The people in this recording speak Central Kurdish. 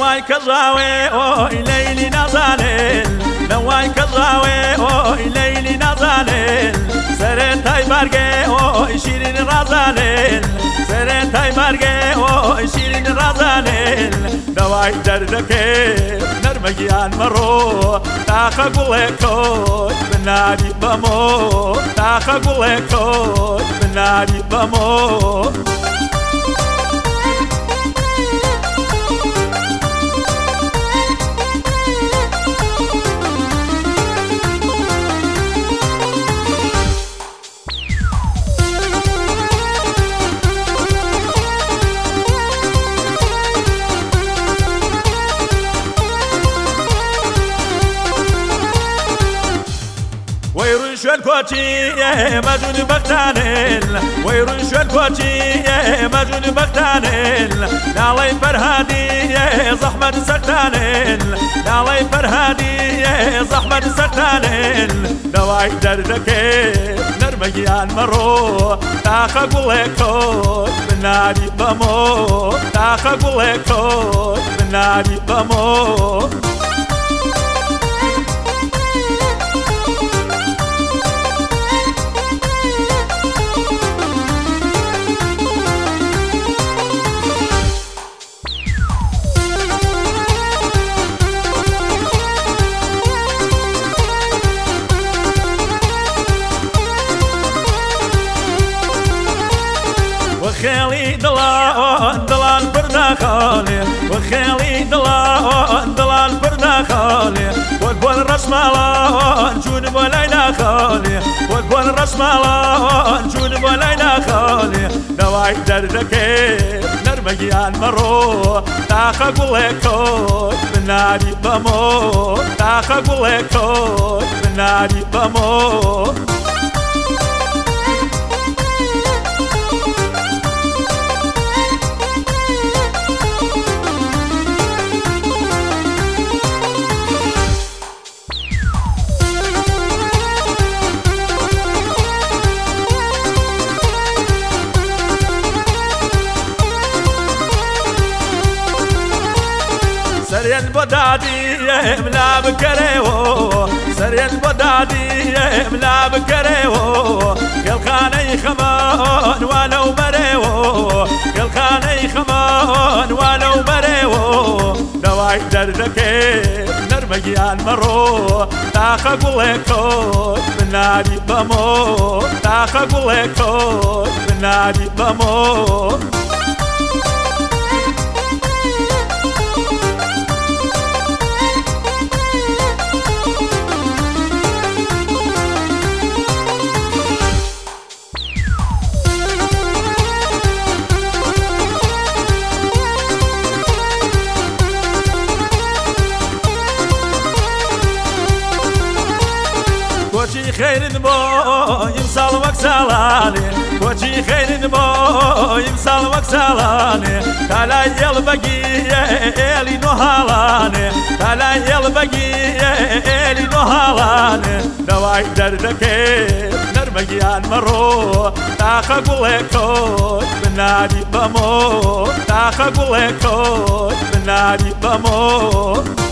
نواي كزاوي اوي ليلي نازانل نواي كزاوي اوي ليلي نازانل سرتاي بارگه اوي شیرین رازانل سرتاي بارگه اوي شیرین رازانل نواي دردكه نرمگیان مرو تاخ قولكوي بنادي بمو تاخ قولكوي بنادي بمو ويرون شو الكوتشي مجنون بغتانل ويرون شو الكوتشي مجنون بغتانل نالي فرهادي زحمة سرتانل نالي فرهادي زحمة سرتانل نواي دردك نرمجيان مرو تاخ قولكوي بنادي بمو تاخ قولكوي بنادي بمو وخيلي دلال دلال برنا خالي وخيلي دلال دلال برنا خالي والبول رسمالان جون بولينا خالي والبول رسمالان جون بولينا خالي نواي دردك نرمجيان مرو تاخ قولكوي بنادي بمو تاخ قولكوي بنادي بمو سريان بدادي ملا بكريو سريان بدادي ملا بكريو كل خاني خمان ولو مريو كل خاني خمان ولو مريو نواي دردك نرمجيان مرو تاخ قولكوي بنادي بمو تاخ قولكوي بنادي بمو كوتشي خير نبو يمسال وكسالاني كوتشي خير نبو يمسال وكسالاني تالا يلبقي إلي نهالاني تالا يلبقي إلي نهالاني نواي دردك نرمجيان مرو تاخ قولكوي بنادي بمو تاخ قولكوي بنادي بمو